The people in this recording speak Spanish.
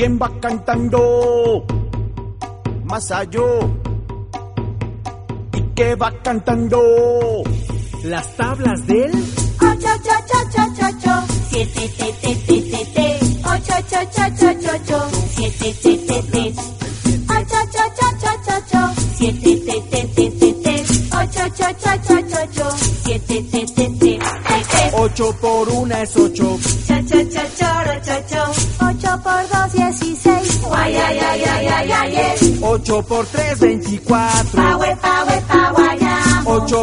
¿Quién va cantando? Más allá. ¿Y qué va cantando? Las tablas del 8-8-8-8-8, 7-te-te-te-te-te, 8-8-8-8-8, 7-te-te-te, 8-8-8-8-8, 7-te-te-te-te-te, 8-8-8-8-8, 7-te-te-te-te-te. 8 por 1 es 8. 8 por 2, 16. Guay, ay, ay, ay, ay, ay, ay. 8 por 3, 24. Pawe, pawe, pawe, 8